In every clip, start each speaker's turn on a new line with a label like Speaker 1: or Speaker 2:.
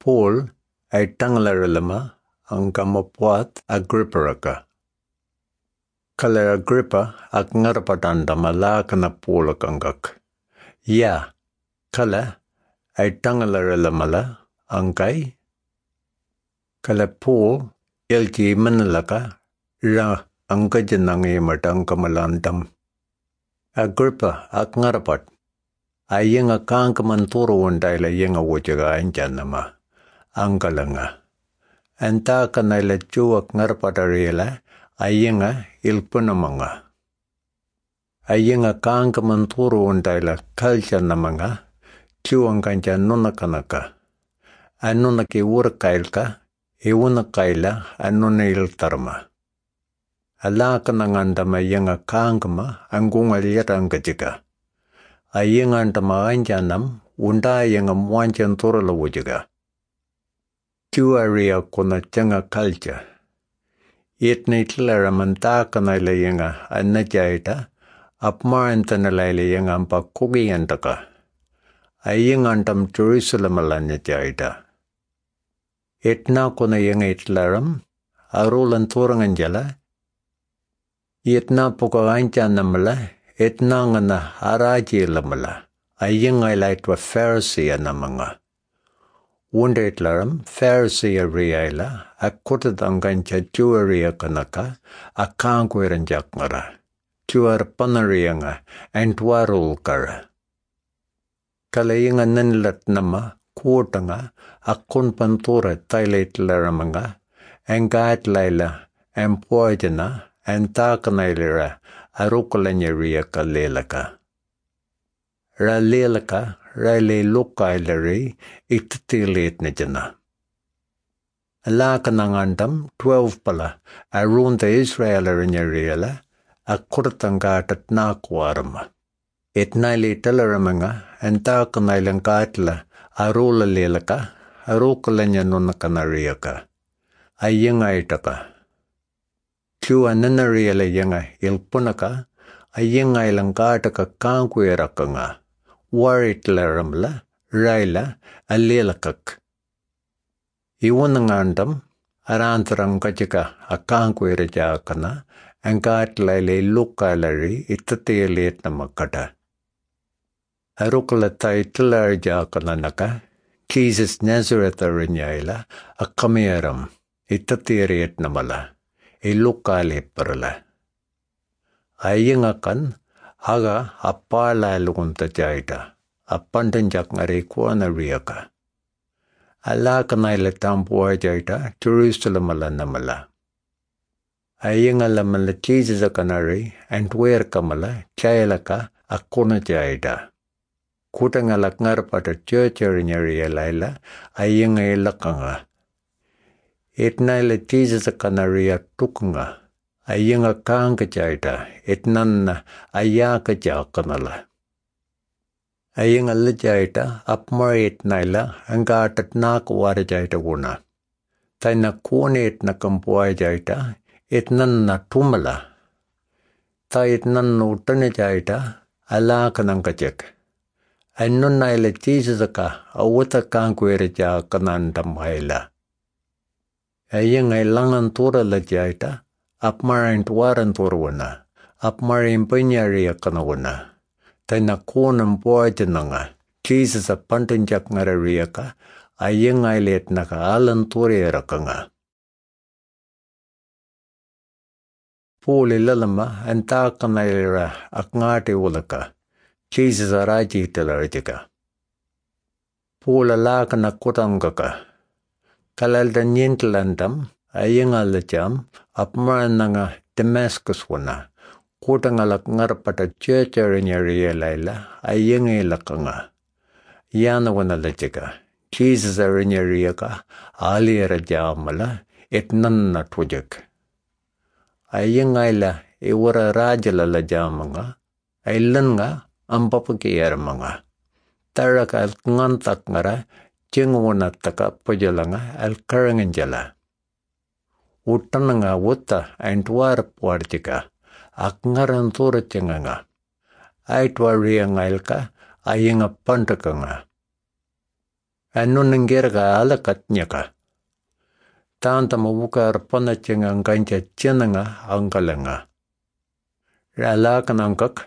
Speaker 1: Paul ay tanglaralama ang kamapuat Agrippa. Kala Agrippa ak ngarapatandamala kana Paul kanggak. Ya, kala ay tanglaramala ang kay. Kala Paul yalji manalaka ra ang kajanang matang kamalandam. Agrippa ak ngarapat ay yung akang kamanturo wandayla yung awajaga anjanama. Ang kalanga. Anta kanayla chuak ngarapatarila ay yung ilpunamanga. Ay yung akang kamanturo wandayla kalcha namanga chuang kancha nunakanaka. Ano nakiwurakailka, iwunakaila ano na iltarma. Ala kanangandama yung akangama ang gungalirang kajika. Ayang antama anjanam unda yang amuanjan turala wujaga. Chuaria kuna changa kalcha. Itni tlara manta kanayla yang anajaita apmaranta nalayla yang ampa kugi antaka. Ayang antam Jerusalem alanya jaita. Itna kuna yang itlaram arulan turangan jala. Itna puka anjanamala. Itna nga na haraji lamala, ayang ay light wa Pharisee na mga. Wunda itlaram, Pharisee riyayla, akutad ang gancha juwariya kanaka, akangkwiran jakngara. Juwar panariya nga, antwarul kara. Kalayang nanlat nama, kuwata nga, akun pantura tayo itlaram nga, ang kahit layla, ang puwada na, ang takanayla arukalanya riya ka lelaka. Ra lelaka, ra le lukailari, itatilit na dyan na. Ala ka nangandam, 12 pala, arunta Israelarinya riyala, akurtang katat na kuwarama. Itnaili talaramanga, anta kanailang katla, arula lelaka, arukalanya nunakanariya ka. Ayang ay taka. Chua nanariyala yanga ilpunaka, ayang ay langkataka kangkwiraka nga, warit laramla, rayla, alilakak. Iwan ng andam, arantarang kachika akangkwiraka na, ang katlaylay lukalari itatilit na magkata. Arukalatay talarja ka na naka, Jesus Nazareth arinyayla, akamiyaram, itatirit na mala. Ilukale perla. Ayang akan haga apala lukunta jaida. Apandanjak ngari kuana riyaka. Ala kanay letampuwa jaida Jerusalem ala namala. Ayang alamala Jesus akanari antwer kamala chayalaka akuna jaida. Kutang alak ngarpada church-arinya riyalayla ayang ilakanga. Itnaila Jesus akanaria tukunga, ayang akang kajaita, itnan ayaka jakanala. Ayang alajaita, apmar itnaila, anggatat na kuwara jaita guna. Tay na kunit na kampuay jaita, itnan na tumala. Tay itnan na utana jaita, alaka ng kajek. Ayun naila Jesus aka, awata kang kwere jakanan damhaila. Ayang ay langan tura la jaita, apmarain tuwaran turwana, apmarain panyariya kanawana. Tay nakunang buwaya na nga, Jesus apantanjak ngarariya ka, ayang ay let nakaalan turira ka nga. Puli lalama, anta kanayra ak ngati wala ka, Jesus araji talarja ka. Pula laka nakutang ka. Kalaldan yintalandam, ayang alajam, apmaran nga Damascus wana. Kutang alak ngarapata church-arinya riyalayla, ayang ilaka nga. Yana wana lajaka. Jesus arinya riyaka, ali rajamala, itnan na tujak. Ayang ayla, iwara rajala lajama nga, aylan nga, ang papagiyar mga. Taraka al ngantak ngara, Jingwana taka pajalanga al karangan jala. Utananga wuta aintwar puartika, ak ngaran turat nga. Aitwar riang ailka, ayang apantaka nga. Anunengirga alakatnyaka. Tanta mawuka arpanachenga kancha chenanga ankalanga. Ralakanangkak,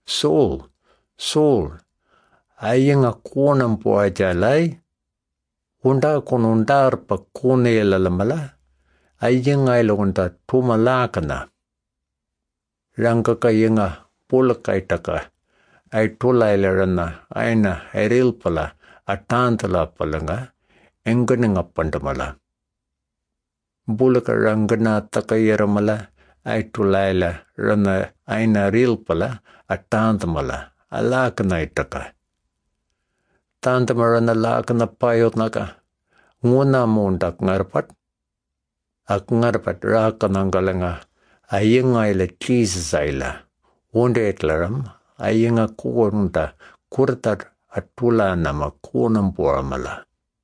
Speaker 1: Saul, ayinga kunam po ajalay, unda kunundar pa kune lalamala, ayinga ilunta tumalakana. Rangkaka yinga pulakaitaka, ay tulailarana, ayna erilpala, atantala palanga, enganinga pandamala. Bulaka rangana takayaramala, ay tulaila rana ayna rilpala, atantamala, alakanaitaka. Tantamarana lakana payotnaka, nguna mundak ngarpat, ak ngarpat rakanangalanga, ayinga ila Jesus aila, undetlaram, ayinga kurunta, kurtat atula nama kunampuamala.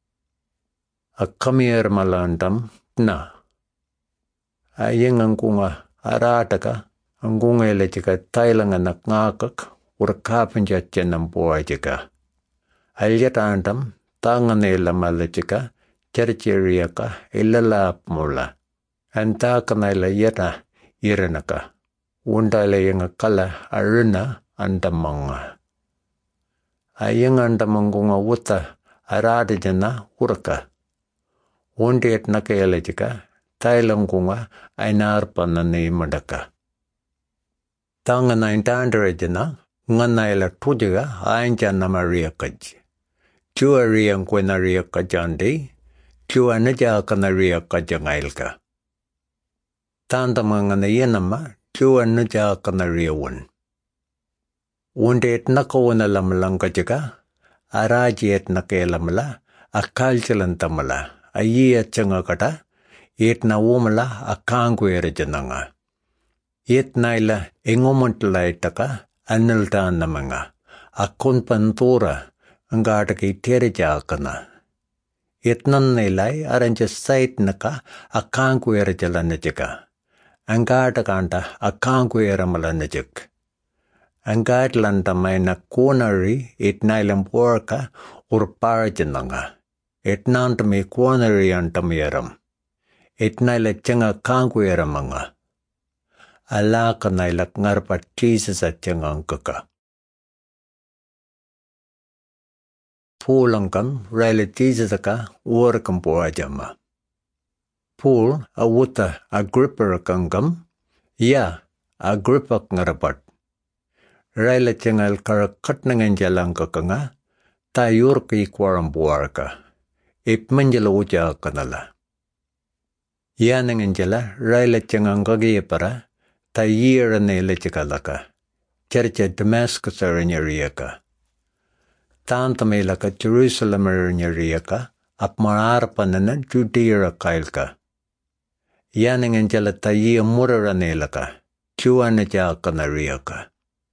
Speaker 1: Akamir malandam, na. Ayinga kunga arataka, angunga ila chika tailanga nakngakak, urkapancha chenampuwa chika. Alyatantam, tanganela malachika, chercheriaka, ilalapmula. Antakanaila yata iranaka. Undala yanga kala aruna andamanga. Ayanga andamangunga wuta aradijana uraka. Undet nakayalachika, tailangunga ainarpanani madaka. Tangana intandarajana, nganaila tujiga ainjana maria kaj. Chua riang kwena ria kajandi, chua naja kana ria kajangailka. Tandamangana yenama, chua naja kana ria wun. Undet nakawana lamlanga jaga, arajiet nakalamala, akalchalantamala, ayia changakata, etna wumala akangwera jananga. Etnaila engomantlaitaka, anilta namanga, akunpantura, angataki terjaakana. Etnan nilai aranja sait naka akangwera jalanajaka. Angatakanta akangwera malanajak. Angatlanta maina konari etnailam porka urparjananga. Etnantame konari antamiyaram. Etnaila changa kangwera manga. Alakanaila ngarpa Jesus at changangkaka. Pulangkam raila Jesus-aka uorkam poajama. Pul awuta Agrippa-kangam, ya Agrippa ngarapat. Raila changal karakatnangan jalangkakanga, tayurka ikwaram buarka. Ipmanjala uja kanala. Yanangan jala raila changangagi para, tayira nela chikalaka. Chercha Damascus aranyariaka. Tantamelaka Jerusalem aranyariaka, apmararpanana Judea kailka. Yanangan jala tayi muraranelaka, chuanaja kanariaka.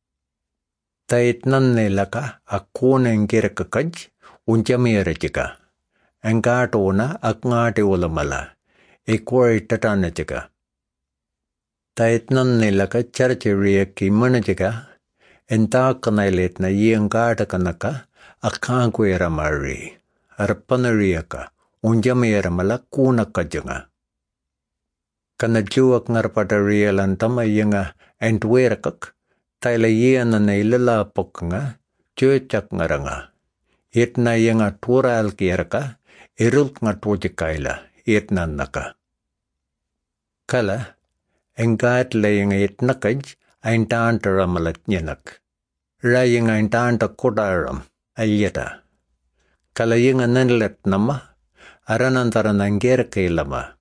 Speaker 1: Taitnanelaka akunan girkakaj, unjamirajika. Angatona akngati ulamala, ekwari tatanajika. Taitnanelaka charchiriaki manajika, entakanailet na yangatakanaka, akangwera mari, arpanariaka, unjamirmala kuna kajanga. Kanajuak ngarpatarialantama yanga entwerakak, taila yana na ilala pokanga, churchak ngaranga. Etna yanga tura alkieraka, iruk ngatwojikaila, etna naka. Kala, engat layang etnakaj, aintantara malatnyanak. Rayang aintanta kodaram, ayeta. Kala yanga nanlet nama, aranantara nangerkailama.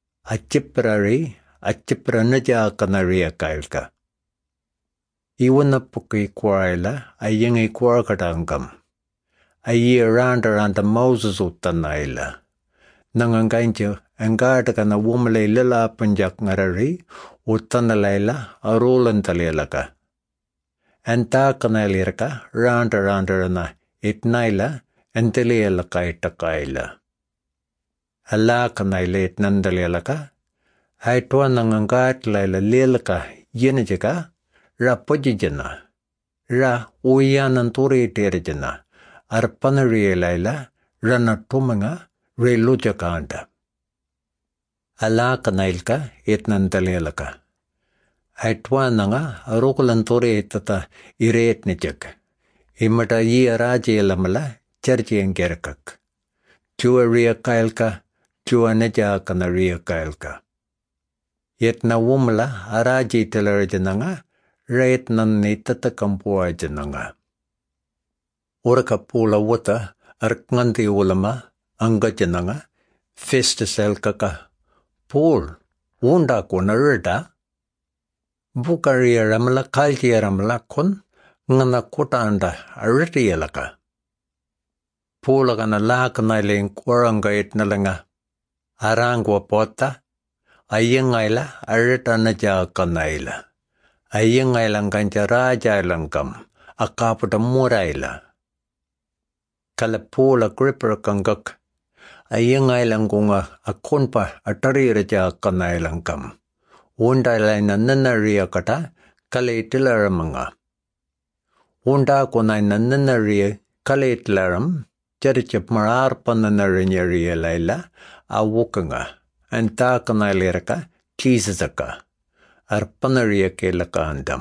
Speaker 1: Achipra naja kanaria kailka. Iwana puki kwaila, ayang ikwarkatangam. Ayi ranta Moses utanaila. Nangangaincho, angataka na wumale lila panjak ngarari, utanalaila, arulantalilaka. Antakanalirka, ranta na itnaila, antililaka itakaila. Alakanaila itnandalilaka, aitwa nangangatlaila lilaka yenajaka, ra pojijana, ra uyananturi terjana. Arpanarielaila, rana tumanga relujakaanda. Alaka nailka etnantalelaka. Aitwananga arukulantore etata ireetnijak. Imata yi araji elamala charji engerakak. Chua ria kailka, chua nejakana ria kailka. Yetna wumla araji telarjananga, reetnan nitata kampuajananga. Uraka pula wata arknganti ulama angajananga, Festus elkaka. Paul, wunda kuna rida. Bukaria ramala kaltia ramala kun, ngana kutanda aritielaka. Pula kana lakanailing kwaranga itnalanga. Arangwa pota, ayengaila aritana jakanaila. Ayengaila ngancha raja ilangam, akaputa muraila. Kala pula gripper kangak. Ayengailangkunga akunpa atarira jakanailangam. Undailaina nanaria kata kaleitilaramanga. Unda kunaina nanaria kaleitilaram charichap mararpananarinya laila awukanga. Antakanailiraka cheesaka. Arpanaria kelaka andam.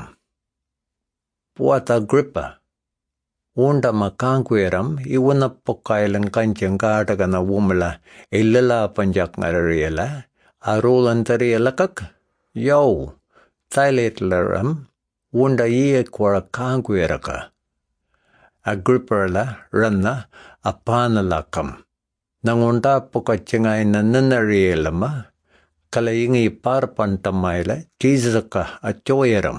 Speaker 1: Puata gripa. Unda makangweram iwana pokailang kanchang katagana wumala ilala panjak narariela arulantarielakak. Yo, thailitlaram, wunda ye kwara kangweraka. Agriperla ranna apanalakam. Nangunda pokachingaina nanarielama, kalayingi parpantamaila, Jesus-ka achoyeram.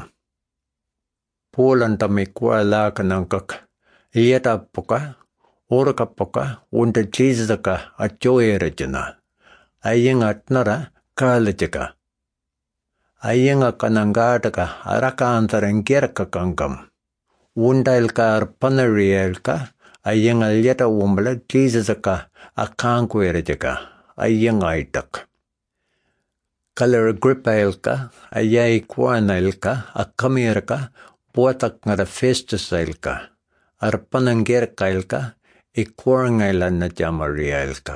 Speaker 1: Polantami kwalakanankak, yeta poka, oraka poka, wunda Jesus-ka achoyerajana. Aying atnara kalajaka. Ayenga kanangataka arakantarenggerka kankam. Undailka arpanarielka ayenga leta wumbala Jesus-ka akankwerajaka. Ayenga itak. Kalar gripailka ayay kwanailka akamirka buatak ngara Festus-ilka. Arpananggerkailka ikwarangaila na jamarielka.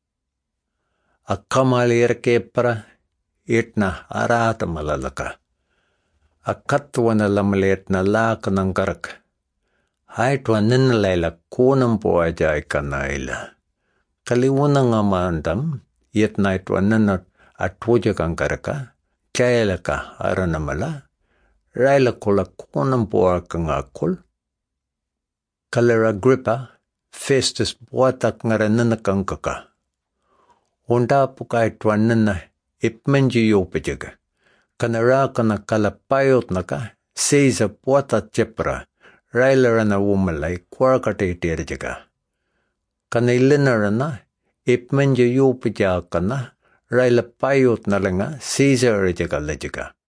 Speaker 1: Akamalirkepra itna arata malalaka. Akatwana lamletna lakanangkarak. Haitwa ninalaila kunampo ajaykanaila. Kaliwananga mandam yetnaitwa nina atwujakangkaraka. Chaylaka aranamala. Raila kula kunampo akangakul. Kalara gripa Festus buatak ngara ninakankaka. Unda pukaitwa nina ipmenji yopajaga. Kanara kana kalapayot naka Caesar puata chepra railarana wumalai kwarkate terjaga. Kanilinarana ipmenji yopaja kana railapayot nalanga Caesar jaga lejaga.